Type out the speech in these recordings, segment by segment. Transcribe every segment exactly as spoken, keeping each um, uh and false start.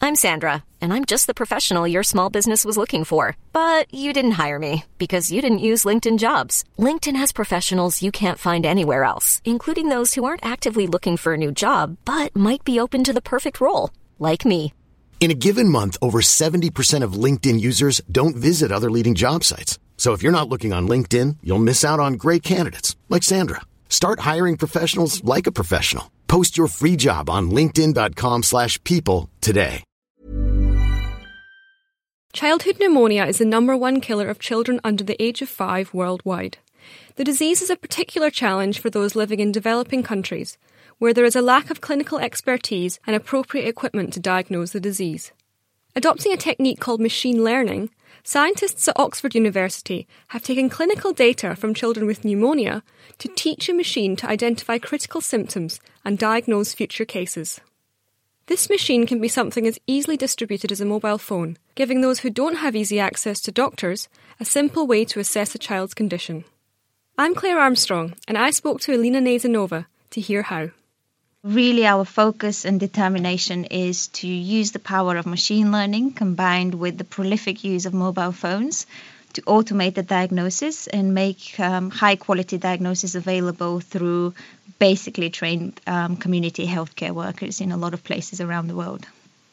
I'm Sandra, and I'm just the professional your small business was looking for. But you didn't hire me because you didn't use LinkedIn Jobs. LinkedIn has professionals you can't find anywhere else, including those who aren't actively looking for a new job, but might be open to the perfect role, like me. In a given month, over seventy percent of LinkedIn users don't visit other leading job sites. So if you're not looking on LinkedIn, you'll miss out on great candidates like Sandra. Start hiring professionals like a professional. Post your free job on linkedin.com slash people today. Childhood pneumonia is the number one killer of children under the age of five worldwide. The disease is a particular challenge for those living in developing countries, where there is a lack of clinical expertise and appropriate equipment to diagnose the disease. Adopting a technique called machine learning, scientists at Oxford University have taken clinical data from children with pneumonia to teach a machine to identify critical symptoms and diagnose future cases. This machine can be something as easily distributed as a mobile phone, giving those who don't have easy access to doctors a simple way to assess a child's condition. I'm Claire Armstrong, and I spoke to Elina Nezanova to hear how. Really, our focus and determination is to use the power of machine learning combined with the prolific use of mobile phones to automate the diagnosis and make um, high-quality diagnosis available through basically trained um, community healthcare workers in a lot of places around the world.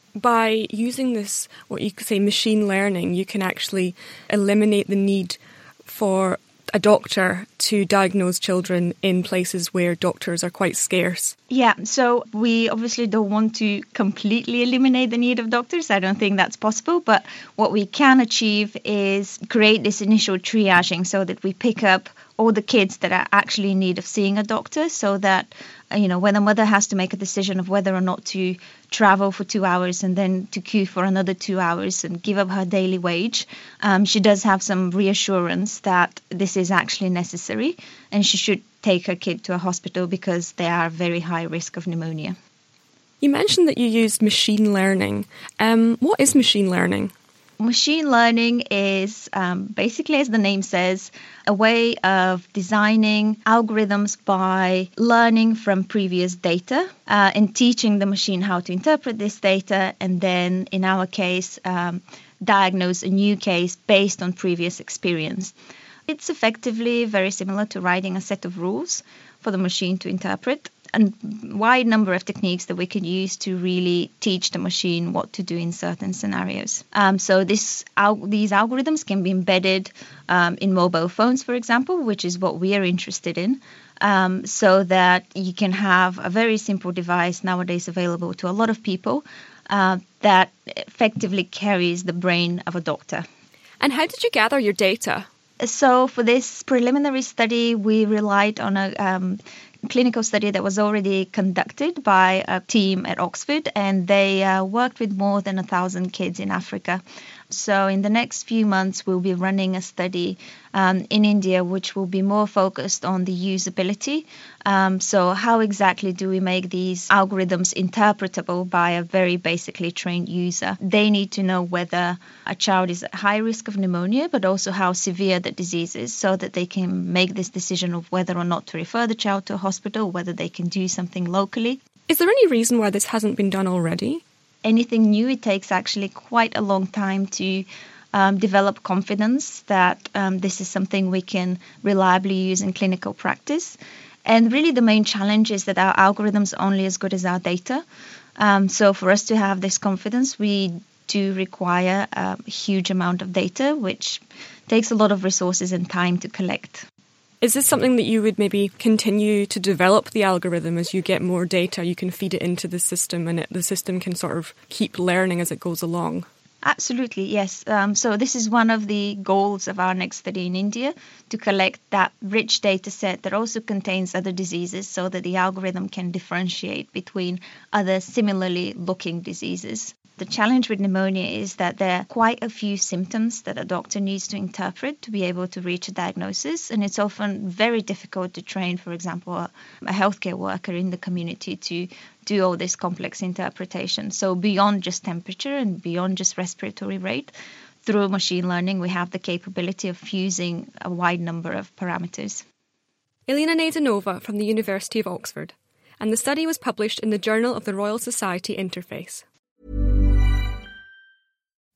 By using this, what you could say, machine learning, you can actually eliminate the need for a doctor to diagnose children in places where doctors are quite scarce. Yeah, so we obviously don't want to completely eliminate the need of doctors. I don't think that's possible. But what we can achieve is create this initial triaging so that we pick up all the kids that are actually in need of seeing a doctor, so that, you know, when a mother has to make a decision of whether or not to travel for two hours and then to queue for another two hours and give up her daily wage, um, she does have some reassurance that this is actually necessary and she should take her kid to a hospital because they are very high risk of pneumonia. You mentioned that you used machine learning. Um, what is machine learning? Machine learning is um, basically, as the name says, a way of designing algorithms by learning from previous data uh, and teaching the machine how to interpret this data, and then, in our case, um, diagnose a new case based on previous experience. It's effectively very similar to writing a set of rules for the machine to interpret. A wide number of techniques that we can use to really teach the machine what to do in certain scenarios. Um, so this al- these algorithms can be embedded um, in mobile phones, for example, which is what we are interested in, um, so that you can have a very simple device nowadays available to a lot of people uh, that effectively carries the brain of a doctor. And how did you gather your data? So for this preliminary study, we relied on a um, clinical study that was already conducted by a team at Oxford, and they uh, worked with more than a thousand kids in Africa. So in the next few months, we'll be running a study um, in India, which will be more focused on the usability. Um, so how exactly do we make these algorithms interpretable by a very basically trained user? They need to know whether a child is at high risk of pneumonia, but also how severe the disease is, so that they can make this decision of whether or not to refer the child to a hospital, whether they can do something locally. Is there any reason why this hasn't been done already? Anything new, it takes actually quite a long time to um, develop confidence that um, this is something we can reliably use in clinical practice. And really the main challenge is that our algorithms are only as good as our data. Um, so for us to have this confidence, we do require a huge amount of data, which takes a lot of resources and time to collect. Is this something that you would maybe continue to develop the algorithm as you get more data? You can feed it into the system and it, the system can sort of keep learning as it goes along? Absolutely, yes. Um, so this is one of the goals of our next study in India, to collect that rich data set that also contains other diseases so that the algorithm can differentiate between other similarly looking diseases. The challenge with pneumonia is that there are quite a few symptoms that a doctor needs to interpret to be able to reach a diagnosis, and it's often very difficult to train, for example, a, a healthcare worker in the community to do all this complex interpretation. So beyond just temperature and beyond just respiratory rate, through machine learning, we have the capability of fusing a wide number of parameters. Elina Nezanova from the University of Oxford, and the study was published in the Journal of the Royal Society Interface.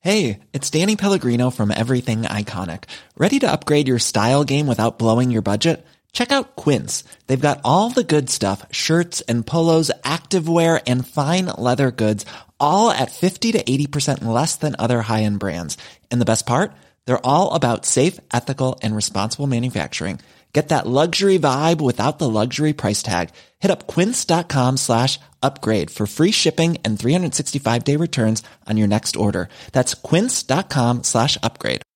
Hey, it's Danny Pellegrino from Everything Iconic. Ready to upgrade your style game without blowing your budget? Check out Quince. They've got all the good stuff, shirts and polos, activewear, and fine leather goods, all at fifty to eighty percent less than other high-end brands. And the best part? They're all about safe, ethical, and responsible manufacturing. Get that luxury vibe without the luxury price tag. Hit up quince.com slash upgrade for free shipping and three sixty-five day returns on your next order. That's quince.com slash upgrade.